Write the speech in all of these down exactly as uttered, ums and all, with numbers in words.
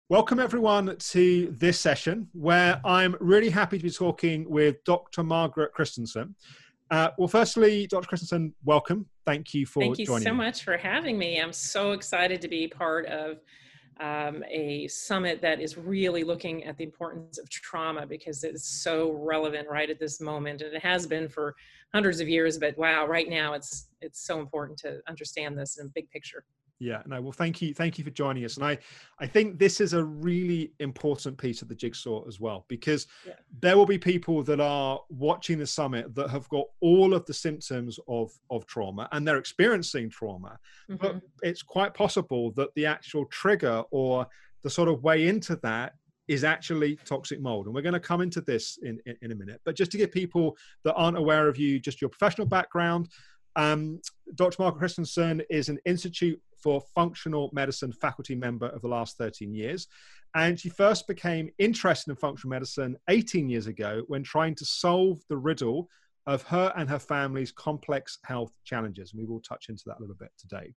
Welcome everyone to this session where I'm really happy to be talking with Doctor Margaret Christensen. Uh, well, firstly, Doctor Christensen, welcome. Thank you for Thank you joining so me. much for having me. I'm so excited to be part of um, a summit that is really looking at the importance of trauma because it's so relevant right at this moment. And it has been for hundreds of years, but wow, right now it's it's so important to understand this in a big picture. Yeah, no, well, thank you. Thank you for joining us. And I, I think this is a really important piece of the jigsaw as well, because Yeah. there will be people that are watching the summit that have got all of the symptoms of, of trauma and they're experiencing trauma, Mm-hmm. but it's quite possible that the actual trigger or the sort of way into that is actually toxic mold. And we're going to come into this in, in, in a minute. But just to give people that aren't aware of you, just your professional background, um, Doctor Margaret Christensen is an Institute for Functional Medicine faculty member of the last thirteen years. And she first became interested in functional medicine eighteen years ago when trying to solve the riddle of her and her family's complex health challenges. And we will touch into that a little bit today.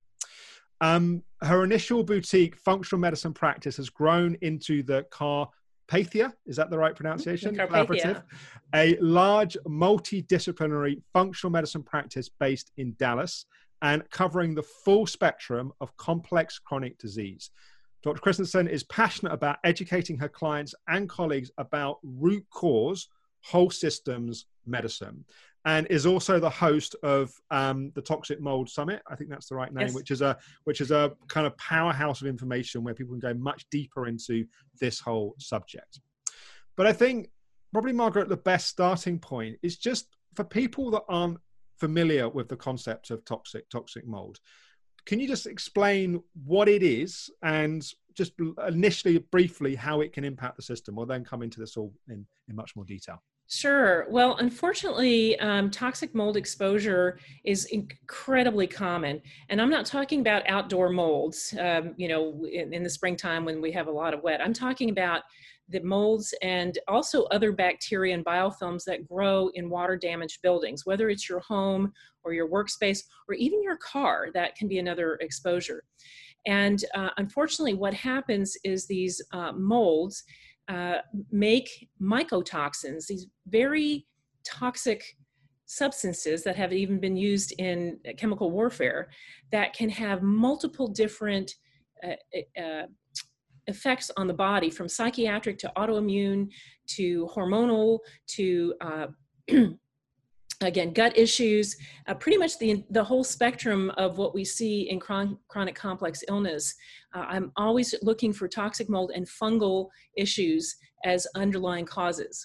Um, her initial boutique functional medicine practice has grown into the Carpathia, is that the right pronunciation? Carpathia. Collaborative, a large multidisciplinary functional medicine practice based in Dallas and covering the full spectrum of complex chronic disease. Doctor Christensen is passionate about educating her clients and colleagues about root cause, whole systems medicine, and is also the host of um, the Toxic Mold Summit. I think that's the right name, Yes. which is a which is a kind of powerhouse of information where people can go much deeper into this whole subject. But I think probably, Margaret, the best starting point is just for people that aren't familiar with the concept of toxic toxic mold. Can you just explain what it is and just initially briefly how it can impact the system? We'll then come into this all in, in much more detail. Sure. Well, unfortunately, um, toxic mold exposure is incredibly common. And I'm not talking about outdoor molds, um, you know, in, in the springtime when we have a lot of wet. I'm talking about the molds and also other bacteria and biofilms that grow in water damaged buildings, whether it's your home or your workspace or even your car. That can be another exposure. And uh, unfortunately, what happens is these uh, molds uh, make mycotoxins, these very toxic substances that have even been used in chemical warfare that can have multiple different uh, uh, effects on the body, from psychiatric to autoimmune to hormonal to uh, again, gut issues, uh, pretty much the, the whole spectrum of what we see in chron chronic complex illness. Uh, I'm always looking for toxic mold and fungal issues as underlying causes.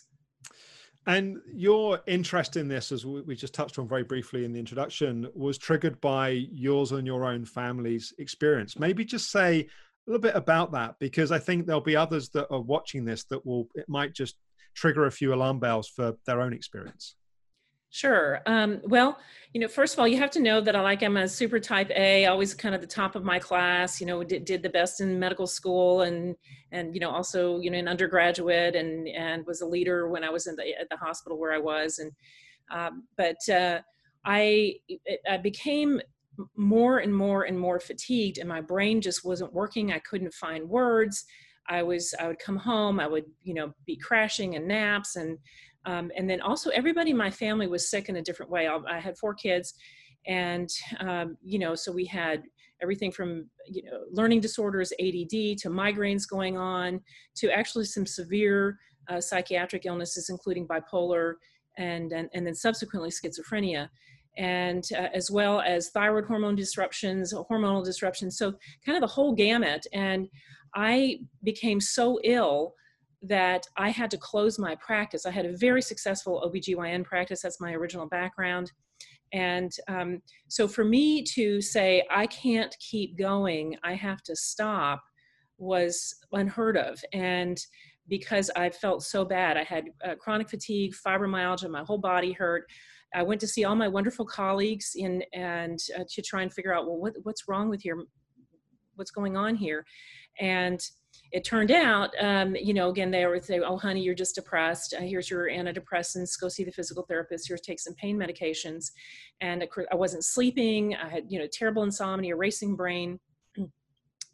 And your interest in this, as we just touched on very briefly in the introduction, was triggered by yours and your own family's experience. Maybe just say a little bit about that, because I think there'll be others that are watching this that will, it might just trigger a few alarm bells for their own experience. Sure. Um, well, you know, first of all, you have to know that I like, I'm a super type A, always kind of the top of my class, you know, did, did the best in medical school and, and, you know, also, you know, an undergraduate and, and was a leader when I was in the, at the hospital where I was. And, um, but uh, I, I became more and more and more fatigued and my brain just wasn't working. I couldn't find words. I was, I would come home, I would, you know, be crashing in naps and, Um, and then also everybody in my family was sick in a different way. I, I had four kids and, um, you know, so we had everything from, you know, learning disorders, A D D, to migraines going on, to actually some severe uh, psychiatric illnesses, including bipolar and, and, and then subsequently schizophrenia. And uh, as well as thyroid hormone disruptions, hormonal disruptions. So kind of the whole gamut. And I became so ill that I had to close my practice. I had a very successful O B G Y N practice. That's my original background. And um, so for me to say, I can't keep going, I have to stop, was unheard of. And because I felt so bad, I had uh, chronic fatigue, fibromyalgia, my whole body hurt. I went to see all my wonderful colleagues in, and uh, to try and figure out, well, what, what's wrong with your, what's going on here? And it turned out, um, you know, again, they would say, oh, honey, you're just depressed. Uh, here's your antidepressants. Go see the physical therapist. Here's take some pain medications. And I wasn't sleeping. I had, you know, terrible insomnia, racing brain.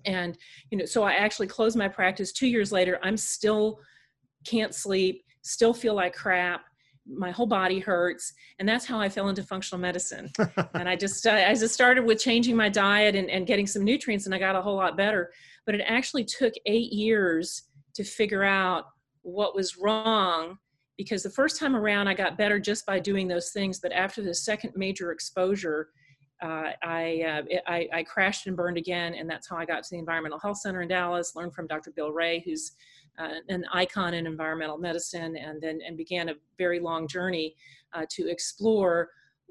And, you know, so I actually closed my practice. Two years later, I'm still can't sleep, still feel like crap. My whole body hurts. And that's how I fell into functional medicine. And I just, I just started with changing my diet and, and getting some nutrients, and I got a whole lot better. But it actually took eight years to figure out what was wrong, because the first time around I got better just by doing those things. But after the second major exposure, uh, I, uh, I, I crashed and burned again. And that's how I got to the Environmental Health Center in Dallas, learned from Doctor Bill Ray, who's uh, an icon in environmental medicine, and then and began a very long journey uh, to explore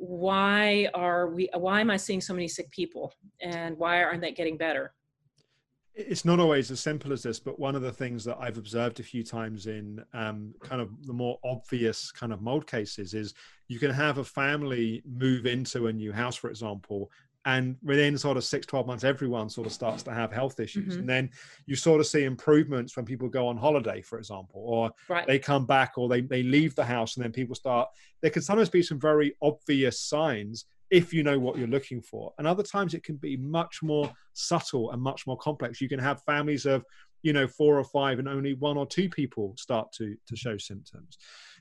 why are we, why am I seeing so many sick people, and why aren't they getting better? It's not always as simple as this, but one of the things that I've observed a few times in um, kind of the more obvious kind of mold cases is you can have a family move into a new house, for example, and within sort of six, twelve months, everyone sort of starts to have health issues. Mm-hmm. And then you sort of see improvements when people go on holiday, for example, or right. they come back, or they, they leave the house, and then people start, there can sometimes be some very obvious signs if you know what you're looking for. And other times it can be much more subtle and much more complex. You can have families of, you know, four or five, and only one or two people start to, to show symptoms.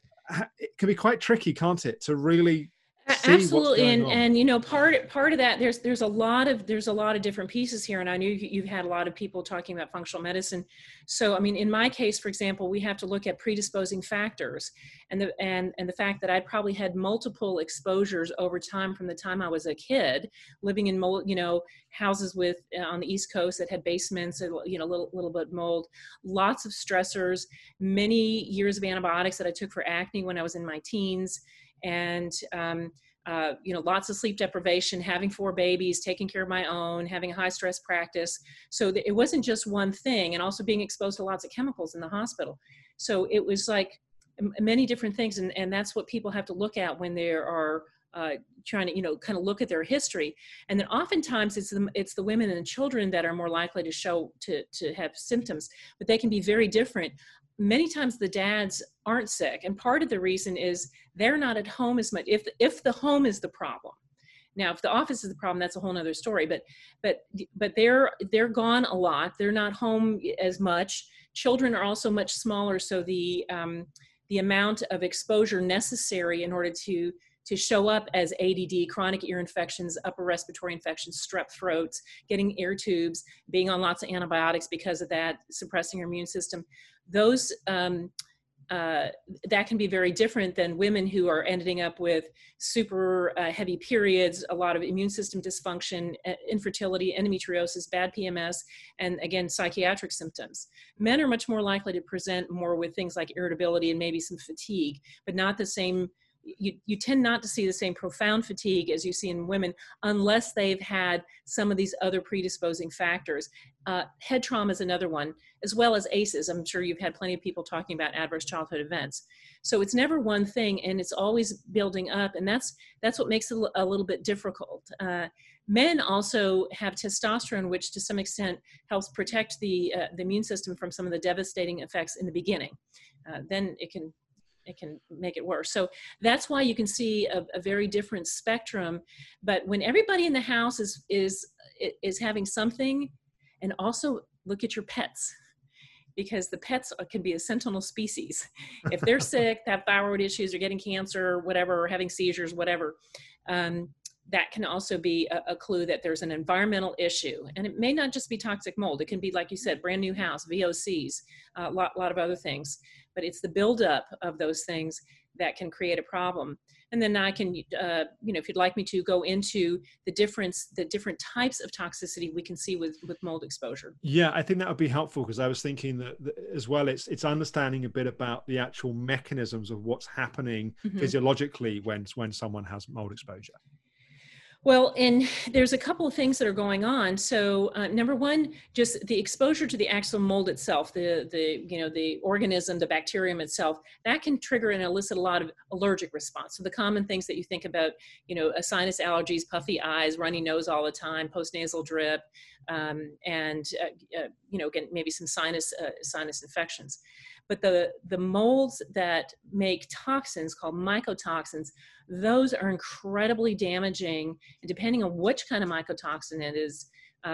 It can be quite tricky, can't it, to really see Absolutely. And, on. and, you know, part, part of that, there's, there's a lot of, there's a lot of different pieces here. And I knew you've had a lot of people talking about functional medicine. So, I mean, in my case, for example, we have to look at predisposing factors, and the, and, and the fact that I probably had multiple exposures over time from the time I was a kid, living in mold, you know, houses with, uh, on the East Coast that had basements, and, you know, a little, little bit mold, lots of stressors, many years of antibiotics that I took for acne when I was in my teens. And, um, uh, you know, lots of sleep deprivation, having four babies, taking care of my own, having a high stress practice. So th- it wasn't just one thing, and also being exposed to lots of chemicals in the hospital. So it was like m- many different things. And, and that's what people have to look at when they are uh, trying to, you know, kind of look at their history. And then oftentimes it's the, it's the women and children that are more likely to show, to, to have symptoms, but they can be very different. Many times the dads aren't sick. And part of the reason is they're not at home as much. If, if the home is the problem. Now, if the office is the problem, that's a whole nother story, but, but, but they're, they're gone a lot. They're not home as much. Children are also much smaller. So the, um, the amount of exposure necessary in order to, to show up as A D D, chronic ear infections, upper respiratory infections, strep throats, getting ear tubes, being on lots of antibiotics because of that, suppressing your immune system, those, um, uh, that can be very different than women who are ending up with super uh, heavy periods, a lot of immune system dysfunction, uh, infertility, endometriosis, bad P M S, and again, psychiatric symptoms. Men are much more likely to present more with things like irritability and maybe some fatigue, but not the same. You, you tend not to see the same profound fatigue as you see in women unless they've had some of these other predisposing factors. Uh, head trauma is another one, as well as A C Es. I'm sure you've had plenty of people talking about adverse childhood events. So it's never one thing, and it's always building up, and that's that's what makes it a little bit difficult. Uh, men also have testosterone, which to some extent helps protect the, uh, the immune system from some of the devastating effects in the beginning. Uh, then it can it can make it worse. So that's why you can see a, a very different spectrum. But when everybody in the house is, is, is having something, and also look at your pets, because the pets can be a sentinel species. If they're sick, have thyroid issues, or getting cancer, or whatever, or having seizures, whatever, um, that can also be a, a clue that there's an environmental issue. And it may not just be toxic mold. It can be, like you said, brand new house, V O Cs, a lot, lot of other things. But it's the buildup of those things that can create a problem. And then I can, uh, you know, if you'd like me to go into the difference, the different types of toxicity we can see with, with mold exposure. Yeah, I think that would be helpful, because I was thinking that, that as well, it's, it's understanding a bit about the actual mechanisms of what's happening mm-hmm. physiologically when, when someone has mold exposure. Well, and there's a couple of things that are going on. So uh, number one, just the exposure to the actual mold itself, the, the, you know, the organism, the bacterium itself, that can trigger and elicit a lot of allergic response. So the common things that you think about, you know, a sinus allergies, puffy eyes, runny nose all the time, postnasal drip, um, and, uh, uh, you know, again, maybe some sinus, uh, sinus infections. But the, the molds that make toxins called mycotoxins, those are incredibly damaging. And depending on which kind of mycotoxin it is, uh,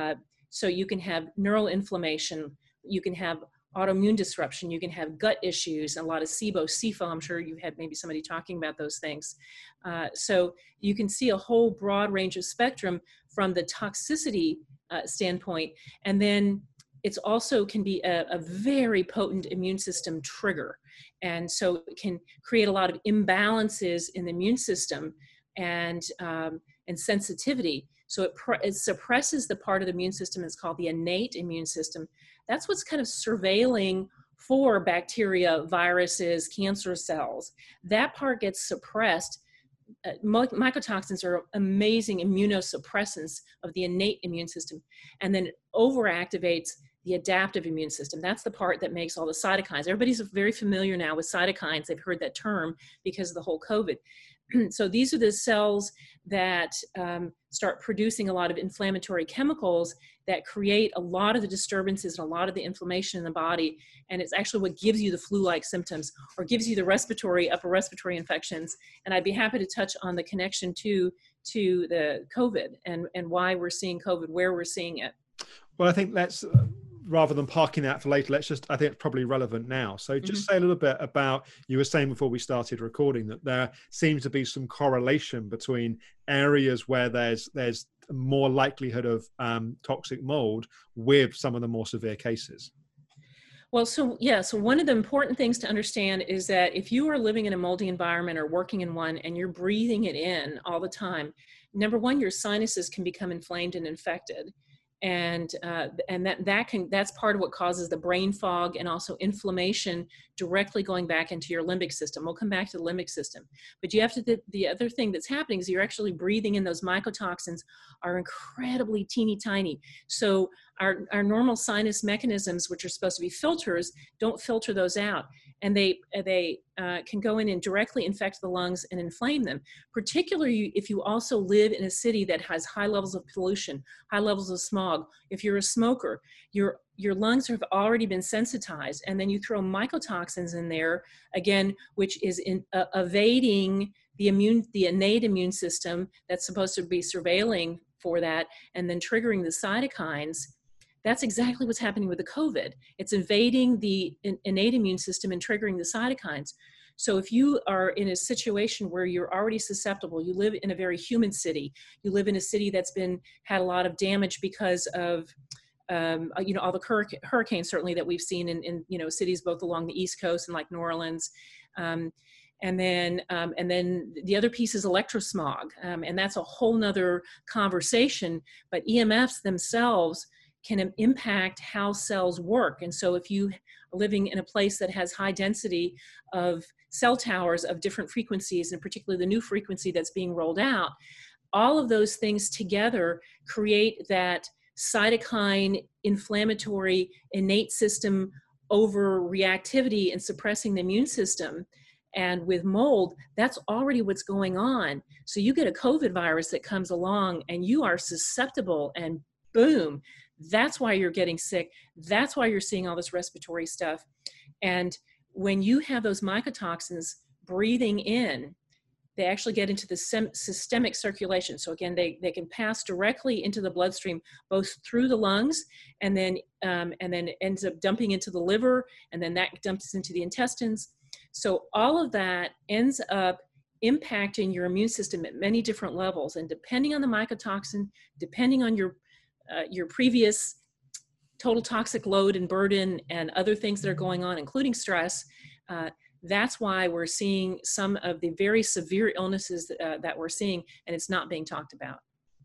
So you can have neural inflammation, you can have autoimmune disruption, you can have gut issues, a lot of SIBO, SIFO. I'm sure you had maybe somebody talking about those things. Uh, so you can see a whole broad range of spectrum from the toxicity uh, standpoint. And then it's also can be a, a very potent immune system trigger. And so it can create a lot of imbalances in the immune system and, um, and sensitivity. So it, it suppresses the part of the immune system that's called the innate immune system. That's what's kind of surveilling for bacteria, viruses, cancer cells. That part gets suppressed. Uh, mycotoxins are amazing immunosuppressants of the innate immune system, and then it overactivates the adaptive immune system. That's the part that makes all the cytokines. Everybody's very familiar now with cytokines. They've heard that term because of the whole COVID. So these are the cells that um, start producing a lot of inflammatory chemicals that create a lot of the disturbances and a lot of the inflammation in the body. And it's actually what gives you the flu-like symptoms or gives you the respiratory, upper respiratory infections. And I'd be happy to touch on the connection to, to the COVID and, and why we're seeing COVID, where we're seeing it. Well, I think let's, uh, rather than parking that for later, let's just, I think it's probably relevant now. So just mm-hmm. say a little bit about, you were saying before we started recording that there seems to be some correlation between areas where there's there's more likelihood of um, toxic mold with some of the more severe cases. Well, so yeah, so one of the important things to understand is that if you are living in a moldy environment or working in one and you're breathing it in all the time, number one, your sinuses can become inflamed and infected. And uh, and that that can that's part of what causes the brain fog and also inflammation directly going back into your limbic system. We'll come back to the limbic system, but you have to. The, the other thing that's happening is you're actually breathing in those mycotoxins are incredibly teeny tiny. So our our normal sinus mechanisms, which are supposed to be filters, don't filter those out, and they they uh, can go in and directly infect the lungs and inflame them. Particularly if you also live in a city that has high levels of pollution, high levels of smog. If you're a smoker, your your lungs have already been sensitized, and then you throw mycotoxins in there again, which is in, uh, evading the immune, the innate immune system that's supposed to be surveilling for that, and then triggering the cytokines. That's exactly what's happening with the COVID. It's invading the innate immune system and triggering the cytokines. So if you are in a situation where you're already susceptible, you live in a very humid city, you live in a city that's been had a lot of damage because of um, you know, all the hurric- hurricanes certainly that we've seen in, in you know cities both along the East Coast and like New Orleans. Um, And then, um, and then the other piece is electrosmog, um, and that's a whole nother conversation. But E M Fs themselves can impact how cells work. And so if you are living in a place that has high density of cell towers of different frequencies, and particularly the new frequency that's being rolled out, all of those things together create that cytokine inflammatory innate system overreactivity and suppressing the immune system. And with mold, that's already what's going on. So you get a COVID virus that comes along and you are susceptible, and boom, that's why you're getting sick. That's why you're seeing all this respiratory stuff. And when you have those mycotoxins breathing in, they actually get into the sem- systemic circulation. So again, they, they can pass directly into the bloodstream, both through the lungs, and then, um, and then ends up dumping into the liver, and then that dumps into the intestines. So all of that ends up impacting your immune system at many different levels. And depending on the mycotoxin, depending on your, uh, your previous total toxic load and burden and other things that are going on, including stress, uh, that's why we're seeing some of the very severe illnesses that, uh, that we're seeing, and it's not being talked about.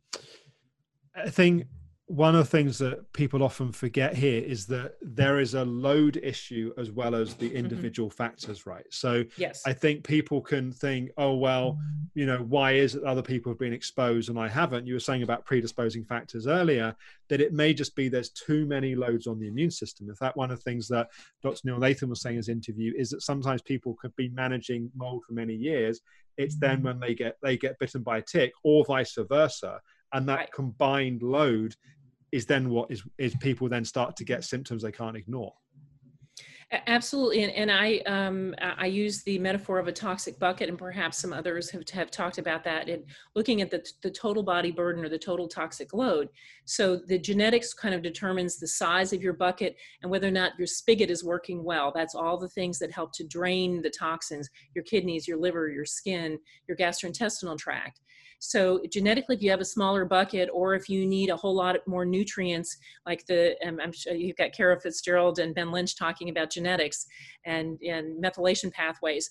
I think one of the things that people often forget here is that there is a load issue as well as the individual mm-hmm. factors, right? So yes. I think people can think, oh, well, you know, why is it other people have been exposed and I haven't? You were saying about predisposing factors earlier, that it may just be there's too many loads on the immune system. In fact, one of the things that Doctor Neil Nathan was saying in his interview is that sometimes people could be managing mold for many years. It's then when they get they get bitten by a tick, or vice versa. And that right. combined load is then what is, is people then start to get symptoms they can't ignore. A- Absolutely, and, and I um, I I use the metaphor of a toxic bucket, and perhaps some others have, have talked about that in looking at the, the total body burden or the total toxic load. So the genetics kind of determines the size of your bucket and whether or not your spigot is working well. That's all the things that help to drain the toxins, your kidneys, your liver, your skin, your gastrointestinal tract. So genetically, if you have a smaller bucket, or if you need a whole lot more nutrients, like the, um, I'm sure you've got Kara Fitzgerald and Ben Lynch talking about genetics and, and methylation pathways.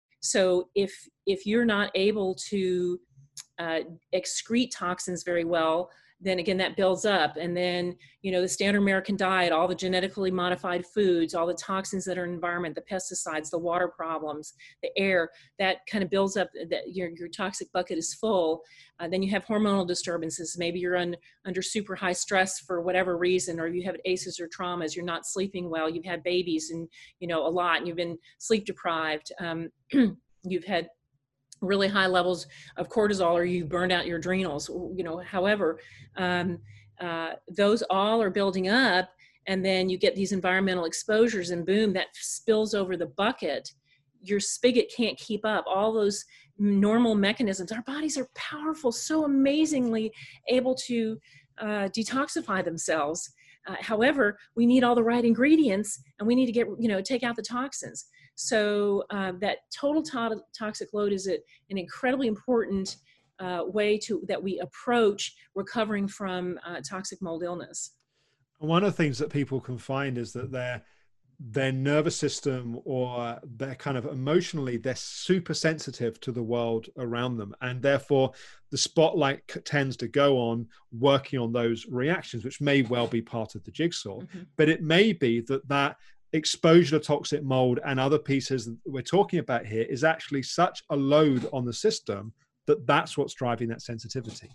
So if, if you're not able to uh, excrete toxins very well, then again, that builds up. And then, you know, the standard American diet, all the genetically modified foods, all the toxins that are in the environment, the pesticides, the water problems, the air, that kind of builds up, that your, your toxic bucket is full. Uh, then you have hormonal disturbances. Maybe you're un, under super high stress for whatever reason, or you have A C Es or traumas, you're not sleeping well, you've had babies and, you know, a lot, and you've been sleep deprived. Um, you've had really high levels of cortisol, or you burned out your adrenals, you know, however, um, uh, those all are building up, and then you get these environmental exposures, and boom, that spills over the bucket. Your spigot can't keep up. All those normal mechanisms, our bodies are powerful, so amazingly able to uh, detoxify themselves. Uh, however, we need all the right ingredients, and we need to get, you know, take out the toxins. So uh, that total to toxic load is a, an incredibly important uh, way to that we approach recovering from uh, toxic mold illness. One of the things that people can find is that their their nervous system, or they're kind of emotionally, they're super sensitive to the world around them, and therefore the spotlight tends to go on working on those reactions, which may well be part of the jigsaw. Mm-hmm. But it may be that that exposure to toxic mold and other pieces that we're talking about here is actually such a load on the system that that's what's driving that sensitivity.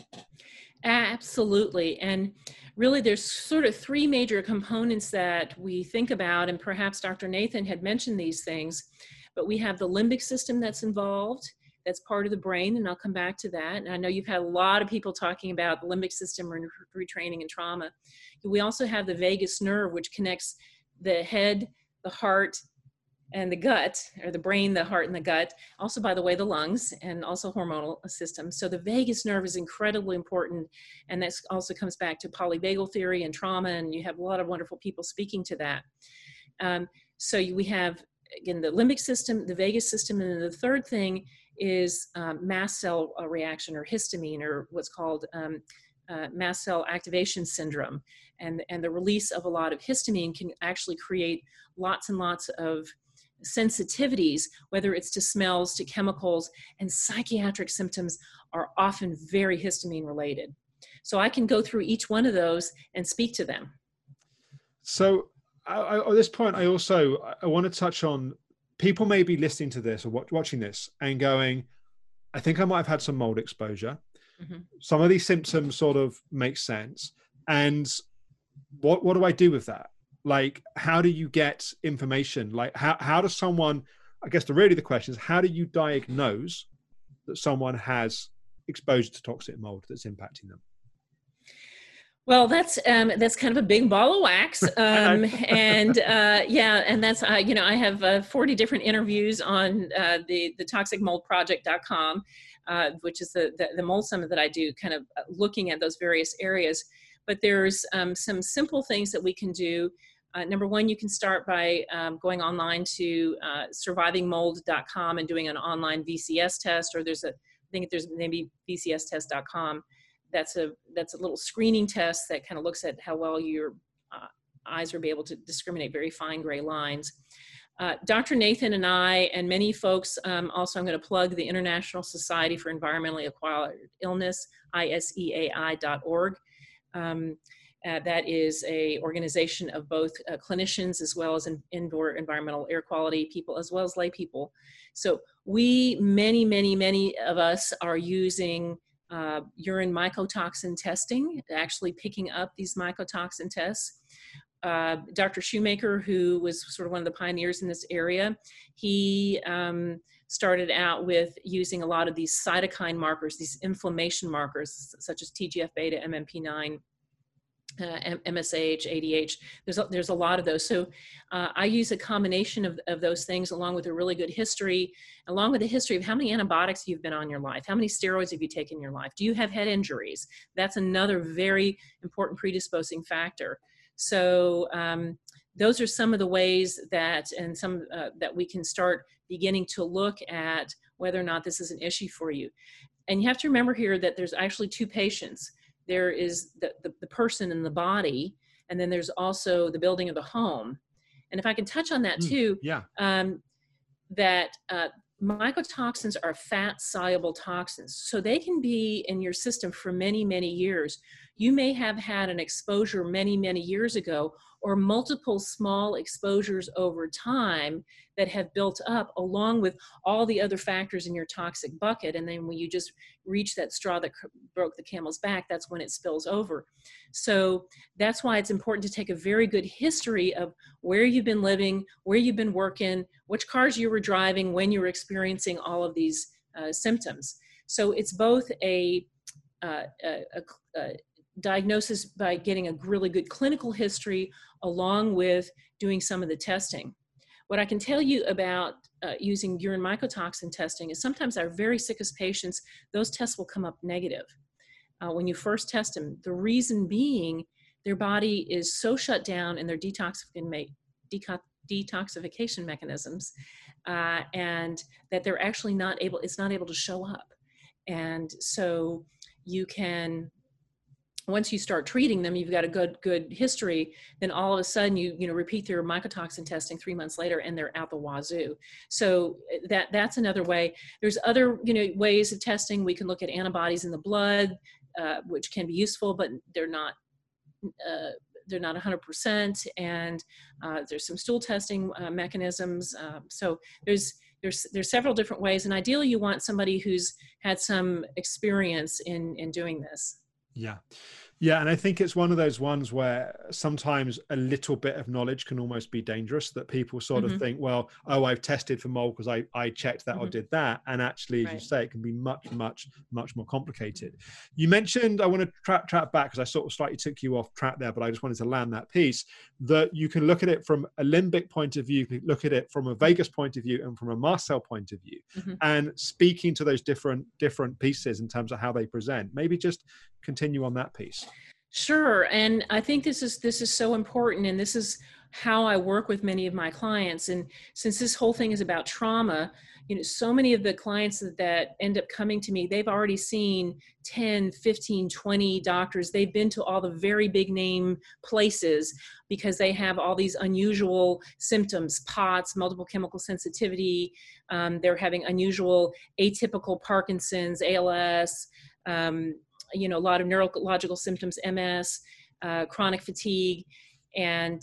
Absolutely. And really there's sort of three major components that we think about, and perhaps Doctor Nathan had mentioned these things, but we have the limbic system that's involved. That's part of the brain, and I'll come back to that. And I know you've had a lot of people talking about the limbic system and retraining and trauma. We also have the vagus nerve, which connects the head, the heart, and the gut, or the brain, the heart, and the gut. Also, by the way, the lungs, and also hormonal system. So the vagus nerve is incredibly important, and that also comes back to polyvagal theory and trauma, and you have a lot of wonderful people speaking to that. Um, so we have, again, the limbic system, the vagus system, and then the third thing is um, mast cell reaction, or histamine, or what's called um, uh, mast cell activation syndrome. And, and the release of a lot of histamine can actually create lots and lots of sensitivities, whether it's to smells, to chemicals, and psychiatric symptoms are often very histamine related. So I can go through each one of those and speak to them. So I, I, at this point, I also, I want to touch on, people may be listening to this or watch, watching this and going, I think I might have had some mold exposure. Mm-hmm. Some of these symptoms sort of make sense. And what, what do I do with that? Like, how do you get information? Like, how, how does someone, I guess the really the question is, how do you diagnose that someone has exposure to toxic mold that's impacting them? Well, that's um, that's kind of a big ball of wax, um, and uh, yeah, and that's uh, you know, I have uh, forty different interviews on uh, the the toxic mold project dot com, uh, which is the, the the mold summit that I do, kind of looking at those various areas. But there's um, some simple things that we can do. Uh, number one, you can start by um, going online to uh, surviving mold dot com and doing an online V C S test, or there's a, I think there's maybe V C S test dot com. That's a, that's a little screening test that kind of looks at how well your uh, eyes will be able to discriminate very fine gray lines. Uh, Doctor Nathan and I, and many folks, um, also I'm going to plug the International Society for Environmentally Acquired Illness, I S E A I dot org. Um, Uh, that is a organization of both uh, clinicians as well as in, indoor environmental air quality people, as well as lay people. So we, many, many, many of us are using uh, urine mycotoxin testing, actually picking up these mycotoxin tests. Uh, Doctor Shoemaker, who was sort of one of the pioneers in this area, he um, started out with using a lot of these cytokine markers, these inflammation markers, such as T G F beta, M M P nine, uh, M S H, A D H. There's a, there's a lot of those. So uh, I use a combination of, of those things along with a really good history, along with a history of how many antibiotics you've been on in your life, how many steroids have you taken in your life, do you have head injuries? That's another very important predisposing factor. So um, those are some of the ways that, and some uh, that we can start beginning to look at whether or not this is an issue for you. And you have to remember here that there's actually two patients. There is the, the, the person in the body, and then there's also the building of the home. And if I can touch on that too, Mm, yeah. um, that uh, mycotoxins are fat-soluble toxins. So they can be in your system for many, many years. You may have had an exposure many, many years ago, or multiple small exposures over time that have built up along with all the other factors in your toxic bucket. And then when you just reach that straw that broke the camel's back, that's when it spills over. So that's why it's important to take a very good history of where you've been living, where you've been working, which cars you were driving when you were experiencing all of these uh, symptoms. So it's both a, uh, a, a, a diagnosis by getting a really good clinical history along with doing some of the testing. What I can tell you about uh, using urine mycotoxin testing is sometimes our very sickest patients, those tests will come up negative uh, when you first test them. The reason being their body is so shut down in their detoxification, detoxification mechanisms uh, and that they're actually not able, it's not able to show up. And so you can, once you start treating them, you've got a good good history, then all of a sudden you you know repeat their mycotoxin testing three months later and they're out the wazoo. So that that's another way. There's other you know ways of testing. We can look at antibodies in the blood, uh, which can be useful, but they're not uh, they're not one hundred percent. And uh, there's some stool testing uh, mechanisms. Uh, so there's there's there's several different ways. And ideally, you want somebody who's had some experience in in doing this. Yeah. Yeah. And I think it's one of those ones where sometimes a little bit of knowledge can almost be dangerous, that people sort Mm-hmm. of think, well, oh, I've tested for mold because I, I checked that Mm-hmm. or did that. And actually, as Right. you say, it can be much, much, much more complicated. You mentioned, I want to track, track back because I sort of slightly took you off track there, but I just wanted to land that piece, that you can look at it from a limbic point of view, you can look at it from a vagus point of view and from a mast cell point of view. Mm-hmm. And speaking to those different, different pieces in terms of how they present, maybe just continue on that piece. Sure. And I think this is this is so important. And this is how I work with many of my clients. And since this whole thing is about trauma, you know, so many of the clients that, that end up coming to me, they've already seen ten, fifteen, twenty doctors. They've been to all the very big name places because they have all these unusual symptoms, POTS, multiple chemical sensitivity. Um, they're having unusual atypical Parkinson's, A L S, um, you know, a lot of neurological symptoms, M S, uh, chronic fatigue. And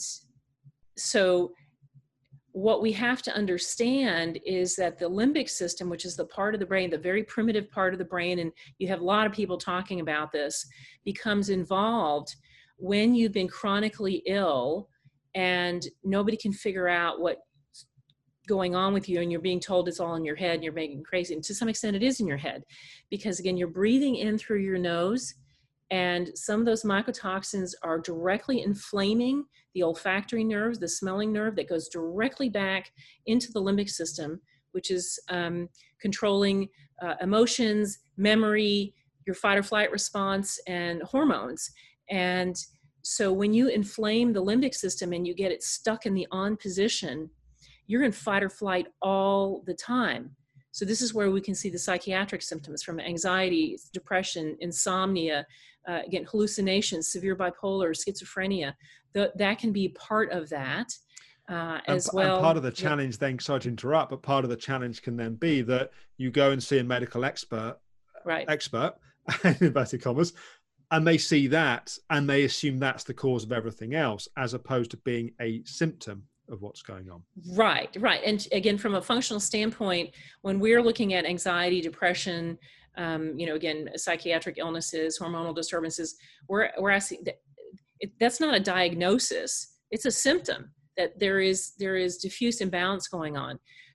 so what we have to understand is that the limbic system, which is the part of the brain, the very primitive part of the brain, and you have a lot of people talking about this, becomes involved when you've been chronically ill and nobody can figure out what's going on with you, and you're being told it's all in your head and you're making crazy. And to some extent it is in your head, because again, you're breathing in through your nose, and some of those mycotoxins are directly inflaming the olfactory nerves, the smelling nerve that goes directly back into the limbic system, which is um, controlling uh, emotions, memory, your fight or flight response, and hormones. And so when you inflame the limbic system and you get it stuck in the on position, you're in fight or flight all the time. So this is where we can see the psychiatric symptoms from anxiety, depression, insomnia, uh, again, hallucinations, severe bipolar, schizophrenia. The, that can be part of that uh, as and, well. And part of the challenge yeah. then, sorry to interrupt, but part of the challenge can then be that you go and see a medical expert, right. expert, in inverted commas, and they see that and they assume that's the cause of everything else, as opposed to being a symptom of what's going on. Right, right. And again, from a functional standpoint, when we're looking at anxiety, depression, um, you know, again, psychiatric illnesses, hormonal disturbances, we're, we're asking, that, it, that's not a diagnosis. It's a symptom that there is, there is diffuse imbalance going on.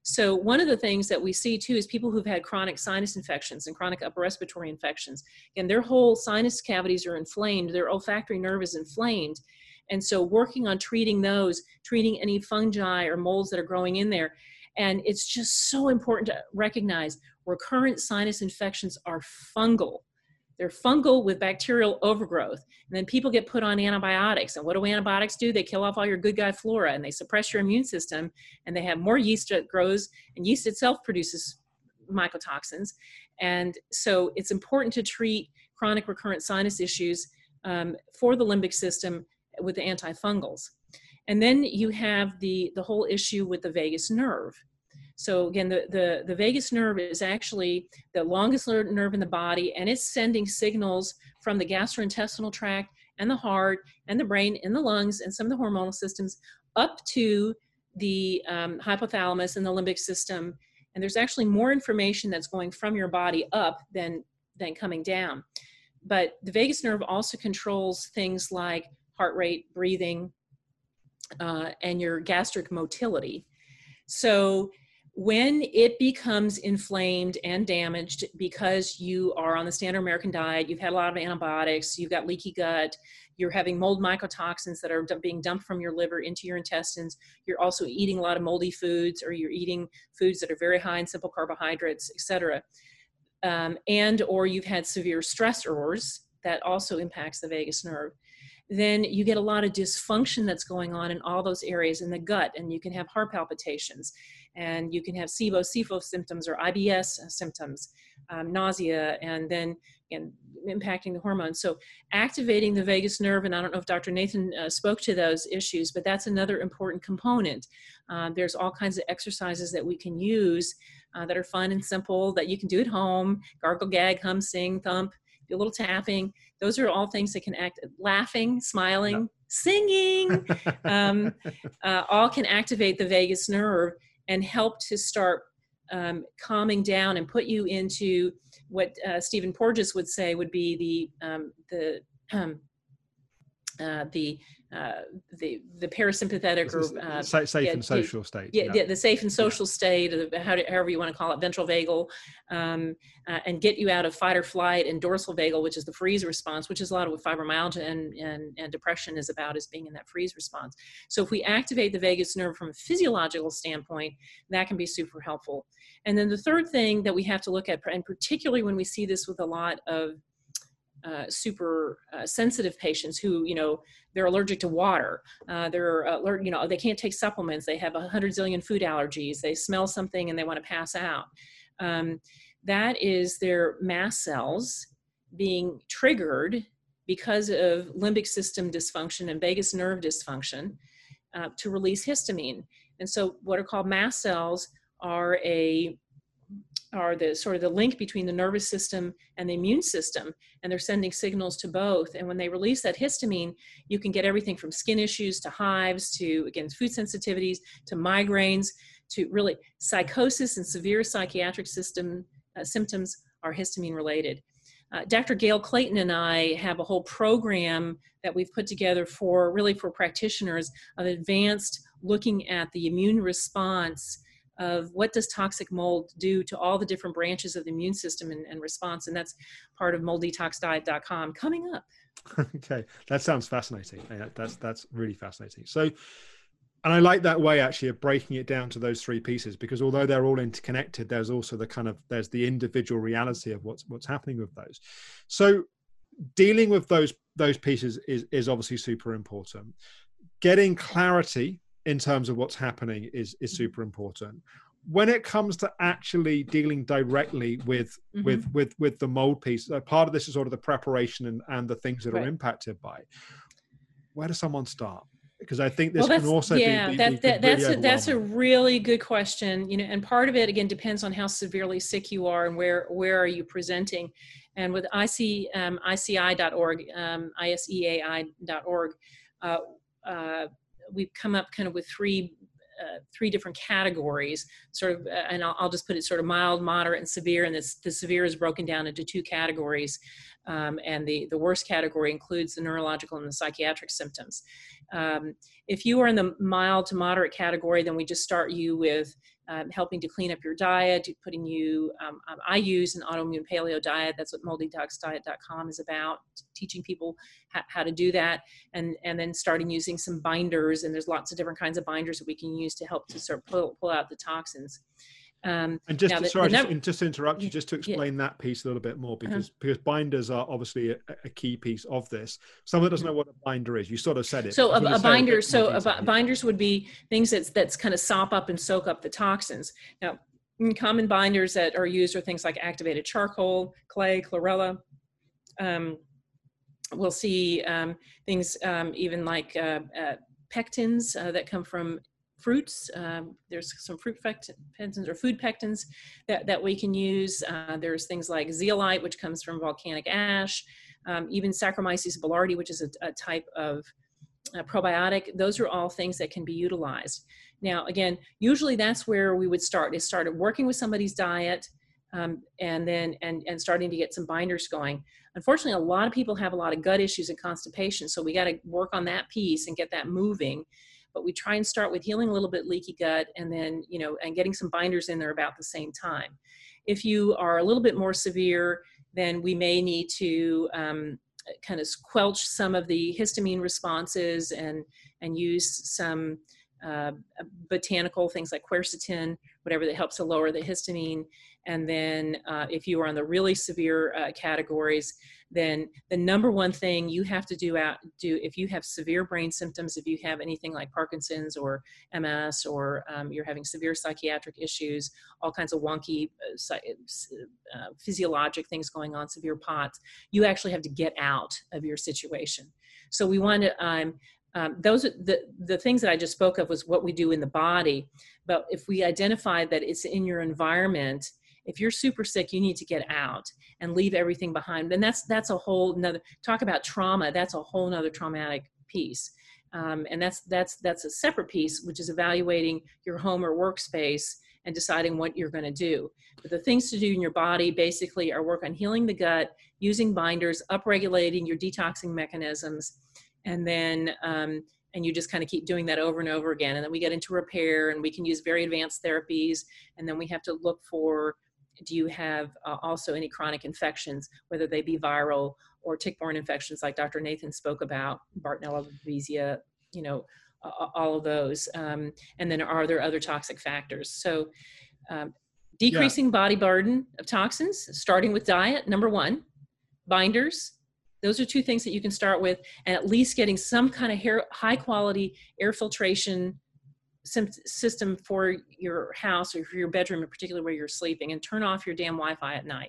So one of the things that we see too is people who've had chronic sinus infections and chronic upper respiratory infections, and their whole sinus cavities are inflamed, their olfactory nerve is inflamed. And so working on treating those, treating any fungi or molds that are growing in there. And it's just so important to recognize recurrent sinus infections are fungal. They're fungal with bacterial overgrowth. And then people get put on antibiotics. And what do antibiotics do? They kill off all your good guy flora and they suppress your immune system, and they have more yeast that grows, and yeast itself produces mycotoxins. And so it's important to treat chronic recurrent sinus issues um, for the limbic system with the antifungals. And then you have the, the whole issue with the vagus nerve. So again, the, the, the vagus nerve is actually the longest nerve in the body, and it's sending signals from the gastrointestinal tract and the heart and the brain and the lungs and some of the hormonal systems up to the um, hypothalamus and the limbic system. And there's actually more information that's going from your body up than, than coming down. But the vagus nerve also controls things like heart rate, breathing, uh, and your gastric motility. So when it becomes inflamed and damaged because you are on the standard American diet, you've had a lot of antibiotics, you've got leaky gut, you're having mold mycotoxins that are d- being dumped from your liver into your intestines, you're also eating a lot of moldy foods, or you're eating foods that are very high in simple carbohydrates, et cetera. Um, and or you've had severe stressors that also impacts the vagus nerve. Then you get a lot of dysfunction that's going on in all those areas in the gut, and you can have heart palpitations, and you can have SIBO, S I F O symptoms or I B S symptoms, um, nausea, and then again, impacting the hormones. So activating the vagus nerve, and I don't know if Doctor Nathan uh, spoke to those issues, but that's another important component. Um, there's all kinds of exercises that we can use uh, that are fun and simple that you can do at home: gargle, gag, hum, sing, thump, do a little tapping. Those are all things that can act, laughing, smiling, no. singing, um, uh, all can activate the vagus nerve and help to start um, calming down and put you into what uh, Stephen Porges would say would be the, um, the, um, uh, the, uh, the, the parasympathetic or uh, safe, safe yeah, and social state. Yeah, yeah. The, the safe and social yeah. state, or how, however you want to call it, ventral vagal, um, uh, and get you out of fight or flight, and dorsal vagal, which is the freeze response, which is a lot of what fibromyalgia and, and, and depression is about, is being in that freeze response. So if we activate the vagus nerve from a physiological standpoint, that can be super helpful. And then the third thing that we have to look at, and particularly when we see this with a lot of Uh, super uh, sensitive patients who, you know, they're allergic to water, uh, they're alert, you know, they can't take supplements, they have a hundred zillion food allergies, they smell something and they want to pass out. Um, that is their mast cells being triggered because of limbic system dysfunction and vagus nerve dysfunction uh, to release histamine. And so what are called mast cells are a are the sort of the link between the nervous system and the immune system, and they're sending signals to both. And when they release that histamine, you can get everything from skin issues to hives to, again, food sensitivities to migraines to really psychosis and severe psychiatric system uh, symptoms are histamine related. Uh, Doctor Gail Clayton and I have a whole program that we've put together for really for practitioners of advanced looking at the immune response of what does toxic mold do to all the different branches of the immune system and, and response. And that's part of mold detox diet dot com coming up. Okay, that sounds fascinating. That's, that's really fascinating. So, and I like that way actually of breaking it down to those three pieces, because although they're all interconnected, there's also the kind of, there's the individual reality of what's, what's happening with those. So dealing with those, those pieces is, is obviously super important. Getting clarity in terms of what's happening is, is super important. When it comes to actually dealing directly with, mm-hmm. with, with, with the mold piece, uh, part of this is sort of the preparation and, and the things that right. are impacted by. Where does someone start? Because I think this well, can also yeah, be, be, that, be that, really that's a, that's a really good question. You know, and part of it again depends on how severely sick you are and where where are you presenting. And with I C, um, I C I dot org, um, I S E A I dot org, uh, uh, we've come up kind of with three uh, three different categories, sort of, uh, and I'll, I'll just put it sort of mild, moderate, and severe. And this, the severe is broken down into two categories. Um, and the, the worst category includes the neurological and the psychiatric symptoms. Um, if you are in the mild to moderate category, then we just start you with um, helping to clean up your diet, putting you, um, um, I use an autoimmune paleo diet. That's what moldy detox diet dot com is about, teaching people ha how to do that, and, and then starting using some binders. And there's lots of different kinds of binders that we can use to help to sort of pull, pull out the toxins. Um, and just, the, sorry, the just, just to interrupt you, just to explain yeah. that piece a little bit more, because, uh-huh. because binders are obviously a, a key piece of this. Someone doesn't know what a binder is. You sort of said it. So a, a binder, a so a, yeah. binders would be things that's, that's kind of sop up and soak up the toxins. Now, common binders that are used are things like activated charcoal, clay, chlorella. Um, we'll see um, things um, even like uh, uh, pectins uh, that come from fruits. Um, there's some fruit pectins or food pectins that, that we can use. Uh, there's things like zeolite, which comes from volcanic ash, um, even Saccharomyces boulardii, which is a, a type of uh, probiotic. Those are all things that can be utilized. Now, again, usually that's where we would start, is started working with somebody's diet, um, and then and, and starting to get some binders going. Unfortunately, a lot of people have a lot of gut issues and constipation, so we got to work on that piece and get that moving. But we try and start with healing a little bit leaky gut, and then, you know, and getting some binders in there about the same time. If you are a little bit more severe, then we may need to um, kind of squelch some of the histamine responses and, and use some uh, botanical things like quercetin, whatever that helps to lower the histamine. And then uh, if you are on the really severe uh, categories, then the number one thing you have to do out do if you have severe brain symptoms, if you have anything like Parkinson's or M S, or um, you're having severe psychiatric issues, all kinds of wonky uh, uh, physiologic things going on, severe P O T S, you actually have to get out of your situation. So we want to, um, um, those are the, the things that I just spoke of was what we do in the body. But if we identify that it's in your environment, if you're super sick, you need to get out and leave everything behind. And that's, that's a whole nother, talk about trauma, that's a whole nother traumatic piece. Um, and that's, that's, that's a separate piece, which is evaluating your home or workspace and deciding what you're going to do. But the things to do in your body basically are work on healing the gut, using binders, upregulating your detoxing mechanisms, and then, um, and you just kind of keep doing that over and over again. And then we get into repair, and we can use very advanced therapies. And then we have to look for, do you have uh, also any chronic infections, whether they be viral or tick-borne infections like Doctor Nathan spoke about, Bartonella, Babesia, you know, uh, all of those. Um, and then are there other toxic factors? So um, decreasing yeah. body burden of toxins, starting with diet, number one, binders. Those are two things that you can start with, and at least getting some kind of hair, high quality air filtration system for your house or for your bedroom, in particular where you're sleeping, and turn off your damn Wi-Fi at night.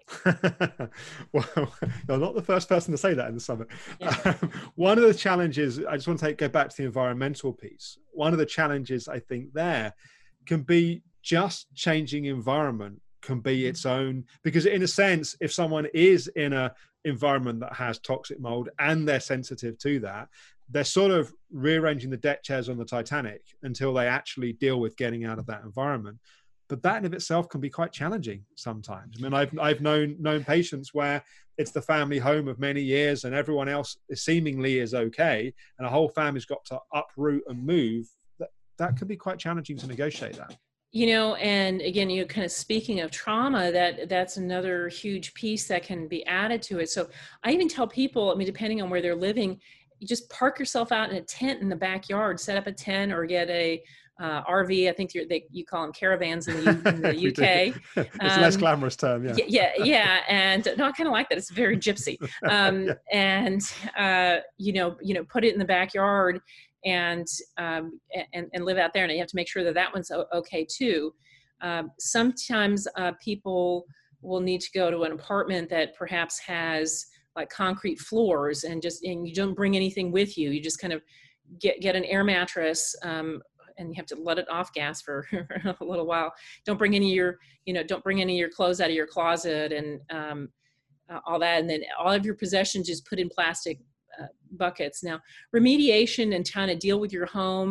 Well, you're not the first person to say that in the summit. Yeah. Um, one of the challenges, I just want to take, go back to the environmental piece. One of the challenges I think there can be just changing environment can be its own, because in a sense, if someone is in a environment that has toxic mold and they're sensitive to that, they're sort of rearranging the deck chairs on the Titanic until they actually deal with getting out of that environment. But that in of itself can be quite challenging sometimes. I mean, I've, I've known, known patients where it's the family home of many years and everyone else is seemingly is okay, and a whole family's got to uproot and move. That, that can be quite challenging to negotiate that. You know, and again, you kind of speaking of trauma, that that's another huge piece that can be added to it. So I even tell people, I mean, depending on where they're living, you just park yourself out in a tent in the backyard, set up a tent, or get a uh, R V. I think you're, they, you call them caravans in the, in the U K. It's um, a less glamorous term, yeah. Yeah, yeah, and no, I kind of like that. It's very gypsy. Um, yeah. And uh, you know, you know, put it in the backyard and um, and and live out there. And you have to make sure that that one's okay too. Um, sometimes uh, people will need to go to an apartment that perhaps has like concrete floors, and just, and you don't bring anything with you. You just kind of get, get an air mattress, um, and you have to let it off gas for a little while. Don't bring any of your, you know, don't bring any of your clothes out of your closet and um, uh, all that. And then all of your possessions just put in plastic uh, buckets. Now, remediation and trying to deal with your home,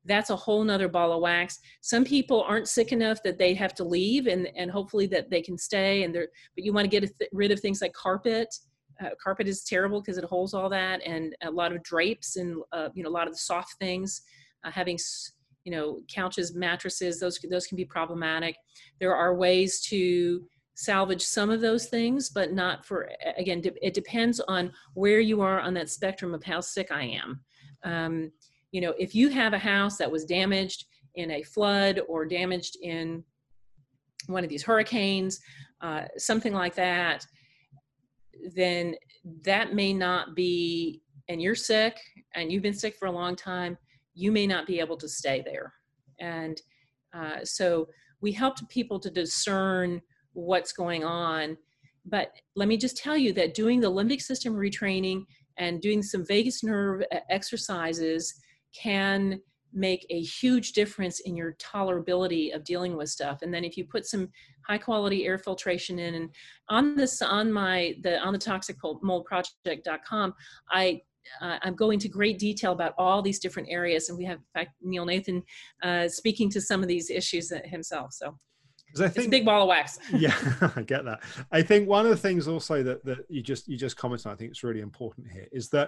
that's a whole nother ball of wax. Some people aren't sick enough that they have to leave, and, and hopefully that they can stay. And they're, but you want to get rid of things like carpet. Uh, carpet is terrible because it holds all that, and a lot of drapes and uh, you know, a lot of the soft things. Uh, having you know, couches, mattresses, those those can be problematic. There are ways to salvage some of those things, but not for, again, it depends on where you are on that spectrum of how sick I am. Um, you know, if you have a house that was damaged in a flood or damaged in one of these hurricanes, uh, something like that, then that may not be, and you're sick and you've been sick for a long time, you may not be able to stay there. And uh, so we helped people to discern what's going on. But let me just tell you that doing the limbic system retraining and doing some vagus nerve exercises can make a huge difference in your tolerability of dealing with stuff. And then if you put some high quality air filtration in, and on this, on my, the, on the toxic mold project dot com, I, uh, I'm going to great detail about all these different areas. And we have, in fact, Neil Nathan uh, speaking to some of these issues himself. So I think, it's a big ball of wax. Yeah, I get that. I think one of the things also that, that you just, you just commented on, I think it's really important here, is that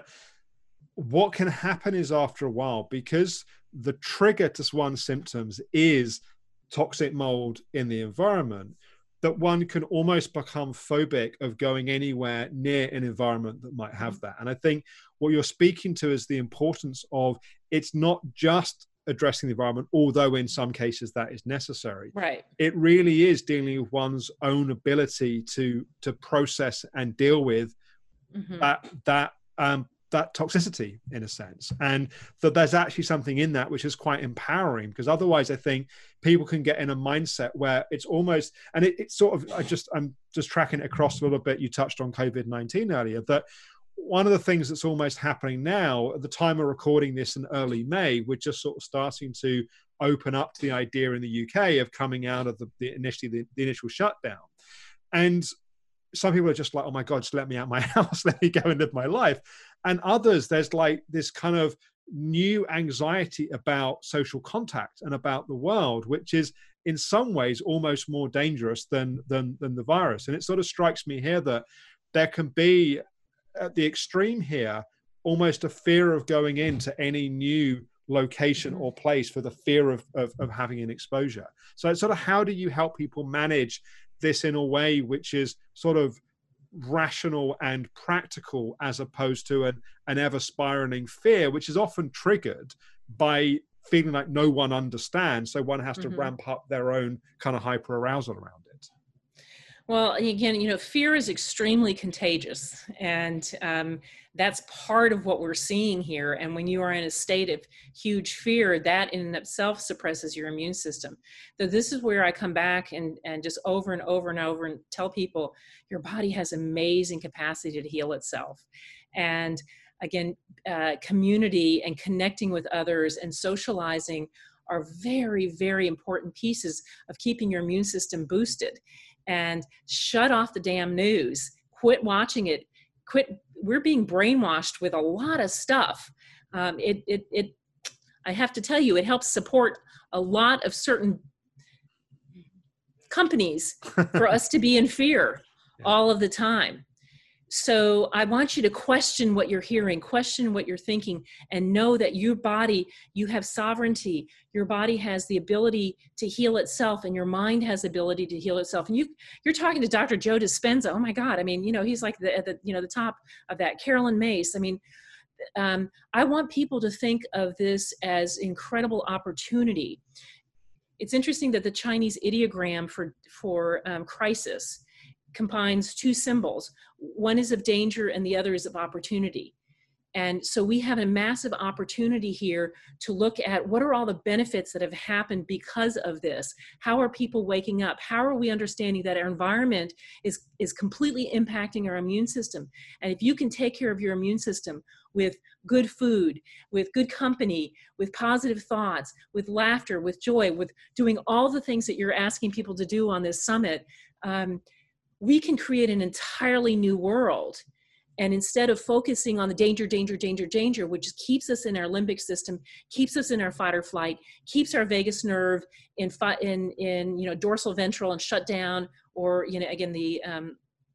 what can happen is after a while, because the trigger to one symptoms is toxic mold in the environment, that one can almost become phobic of going anywhere near an environment that might have that. And I think what you're speaking to is the importance of, it's not just addressing the environment, although in some cases that is necessary. Right. It really is dealing with one's own ability to to process and deal with mm-hmm. that that um, that toxicity, in a sense, and that there's actually something in that which is quite empowering, because otherwise I think people can get in a mindset where it's almost, and it, it's sort of, I just, I'm just tracking it across a little bit. You touched on COVID nineteen earlier, that one of the things that's almost happening now, at the time of recording this in early May, we're just sort of starting to open up to the idea in the U K of coming out of the, the initially the, the initial shutdown. And some people are just like, oh my God, just let me out of my house, let me go and live my life. And others, there's like this kind of new anxiety about social contact and about the world, which is in some ways almost more dangerous than, than, than the virus. And it sort of strikes me here that there can be, at the extreme here, almost a fear of going into any new location or place for the fear of, of, of having an exposure. So it's sort of, how do you help people manage this in a way which is sort of rational and practical, as opposed to an, an ever spiraling fear, which is often triggered by feeling like no one understands, so one has to mm-hmm. ramp up their own kind of hyper arousal around it? Well, again, you know, fear is extremely contagious, and um, that's part of what we're seeing here. And when you are in a state of huge fear, that in itself suppresses your immune system. So this is where I come back and, and just over and over and over and tell people, your body has amazing capacity to heal itself. And again, uh, community and connecting with others and socializing are very, very important pieces of keeping your immune system boosted. And shut off the damn news, quit watching it, quit, we're being brainwashed with a lot of stuff. Um, it, it, it, I have to tell you, it helps support a lot of certain companies for us to be in fear yeah. all of the time. So I want you to question what you're hearing, question what you're thinking, and know that your body, you have sovereignty. Your body has the ability to heal itself, and your mind has the ability to heal itself. And you, you're talking to Doctor Joe Dispenza. Oh my God. I mean, you know, he's like the, at the, you know, the top of that. Carolyn Mace. I mean, um, I want people to think of this as incredible opportunity. It's interesting that the Chinese ideogram for, for um, crisis combines two symbols. One is of danger and the other is of opportunity. And so we have a massive opportunity here to look at what are all the benefits that have happened because of this. How are people waking up? How are we understanding that our environment is, is completely impacting our immune system? And if you can take care of your immune system with good food, with good company, with positive thoughts, with laughter, with joy, with doing all the things that you're asking people to do on this summit, um, we can create an entirely new world. And instead of focusing on the danger, danger, danger, danger, which keeps us in our limbic system, keeps us in our fight or flight, keeps our vagus nerve in, in, in you know, dorsal ventral and shut down, or, you know, again, the, um,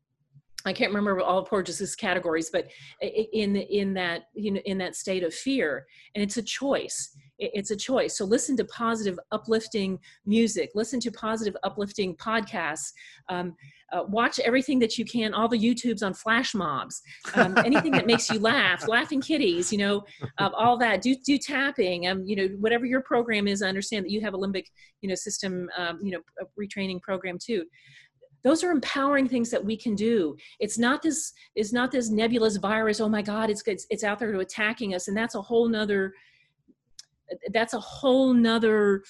I can't remember all of Porges' categories, but in, in that, you know, in that state of fear. And it's a choice. It's a choice. So listen to positive, uplifting music, listen to positive, uplifting podcasts, um, uh, watch everything that you can, all the YouTubes on flash mobs, um, anything that makes you laugh, laughing kitties, you know, uh, all that, do, do tapping, um, you know, whatever your program is. I understand that you have a limbic, you know, system, um, you know, retraining program too. Those are empowering things that we can do. It's not this, it's not this nebulous virus. Oh my God, it's, it's, it's out there to attacking us. And that's a whole nother, that's a whole nother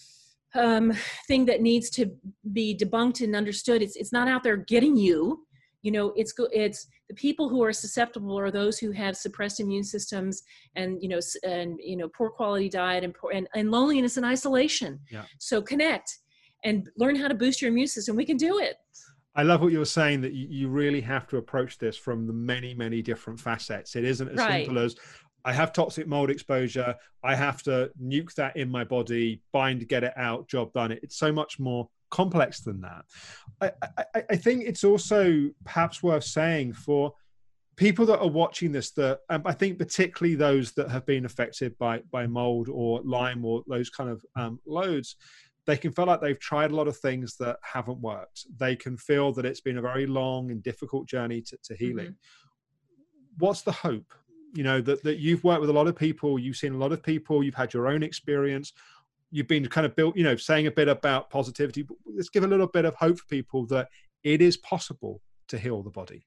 um, thing that needs to be debunked and understood. It's, it's not out there getting you, you know, it's, it's the people who are susceptible are those who have suppressed immune systems and, you know, and, you know, poor quality diet and, poor, and, and loneliness and isolation. Yeah. So connect and learn how to boost your immune system. We can do it. I love what you were saying, that you really have to approach this from the many, many different facets. It isn't as right. simple as, I have toxic mold exposure, I have to nuke that in my body, bind, get it out, job done. It's so much more complex than that. I, I, I think it's also perhaps worth saying for people that are watching this, that um, I think particularly those that have been affected by, by mold or Lyme or those kind of um, loads, they can feel like they've tried a lot of things that haven't worked. They can feel that it's been a very long and difficult journey to, to healing. Mm-hmm. What's the hope? You know, that, that you've worked with a lot of people, you've seen a lot of people, you've had your own experience, you've been kind of built, you know, saying a bit about positivity. But let's give a little bit of hope for people that it is possible to heal the body.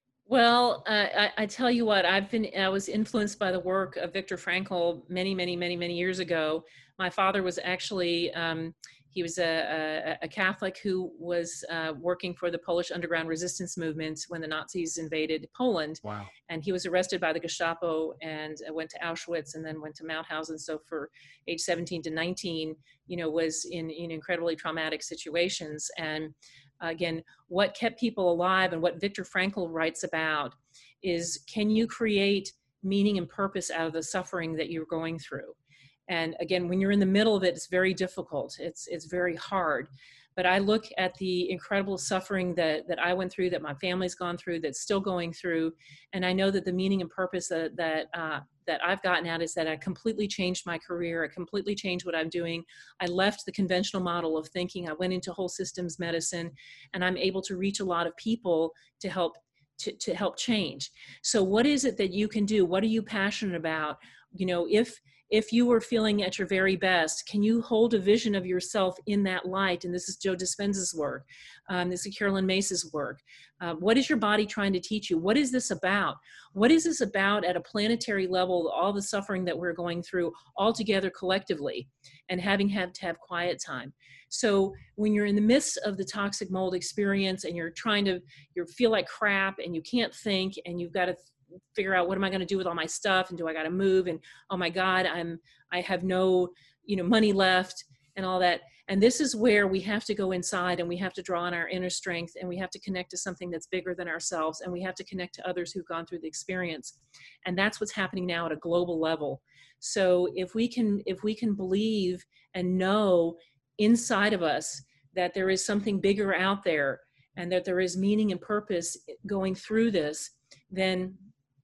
Well, uh, I, I tell you what, I've been, I was influenced by the work of Viktor Frankl many, many, many, many years ago. My father was actually, um, he was a, a, a Catholic who was uh, working for the Polish underground resistance movement when the Nazis invaded Poland. Wow. And he was arrested by the Gestapo and went to Auschwitz and then went to Mauthausen. So for age seventeen to nineteen, you know, was in, in incredibly traumatic situations. And again, what kept people alive and what Viktor Frankl writes about is, can you create meaning and purpose out of the suffering that you're going through? And again, when you're in the middle of it, it's very difficult. It's, it's very hard. But I look at the incredible suffering that, that I went through, that my family's gone through, that's still going through. And I know that the meaning and purpose that, that, uh, that I've gotten at is that I completely changed my career. I completely changed what I'm doing. I left the conventional model of thinking. I went into whole systems medicine, and I'm able to reach a lot of people to help to, to help change. So what is it that you can do? What are you passionate about? You know, if If you were feeling at your very best, can you hold a vision of yourself in that light? And this is Joe Dispenza's work. Um, this is Carolyn Mace's work. Uh, what is your body trying to teach you? What is this about? What is this about at a planetary level, all the suffering that we're going through all together collectively, and having had to have quiet time? So when you're in the midst of the toxic mold experience and you're trying to, you feel like crap and you can't think and you've got to figure out, what am I going to do with all my stuff? And do I got to move? And, oh my God, I'm, I have no, you know, money left and all that. And this is where we have to go inside and we have to draw on our inner strength, and we have to connect to something that's bigger than ourselves. And we have to connect to others who've gone through the experience. And that's what's happening now at a global level. So if we can, if we can believe and know inside of us that there is something bigger out there and that there is meaning and purpose going through this, then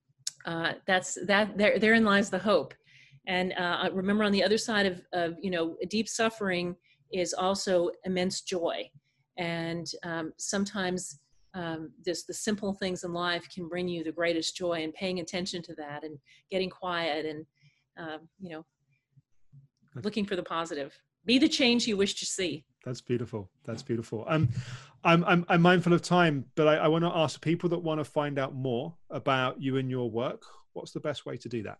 Uh, that's that. There, therein lies the hope. And uh, remember, on the other side of, of you know, deep suffering is also immense joy. And um, sometimes um, this the simple things in life can bring you the greatest joy. And paying attention to that, and getting quiet, and um, you know, looking for the positive. Be the change you wish to see. That's beautiful. That's beautiful. Um, I'm, I'm, I'm mindful of time, but I, I want to ask people that want to find out more about you and your work, what's the best way to do that?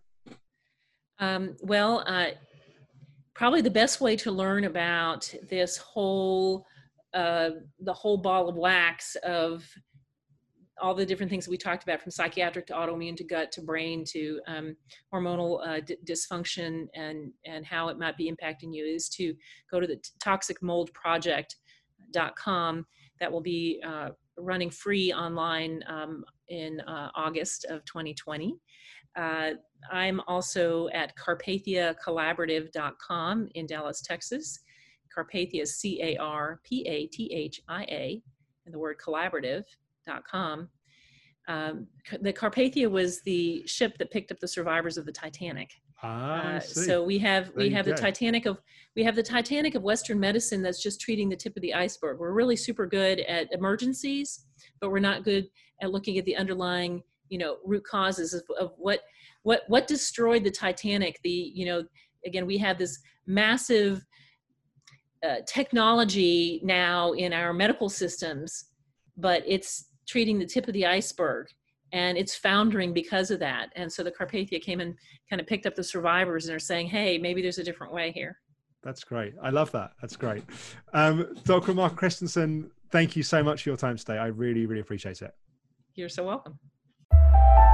Um, well, uh, probably the best way to learn about this whole, uh, the whole ball of wax of all the different things that we talked about, from psychiatric to autoimmune to gut to brain to um, hormonal uh, d- dysfunction and, and how it might be impacting you, is to go to the toxic mold project dot com. That will be uh, running free online um, in uh, August of twenty twenty. Uh, I'm also at carpathia collaborative dot com in Dallas, Texas. Carpathia is C A R P A T H I A, and the word collaborative dot com. Um, the Carpathia was the ship that picked up the survivors of the Titanic. Ah, I Uh, see. so we have There we you have the go. Titanic of we have the Titanic of Western medicine that's just treating the tip of the iceberg. We're really super good at emergencies, but we're not good at looking at the underlying, you know, root causes of, of what what what destroyed the Titanic. The you know again we have this massive uh, technology now in our medical systems, but it's treating the tip of the iceberg, and it's foundering because of that. And so the Carpathia came and kind of picked up the survivors and are saying, hey, maybe there's a different way here. That's great. I love that. That's great. Um, Doctor Mark Christensen, thank you so much for your time today. I really, really appreciate it. You're so welcome.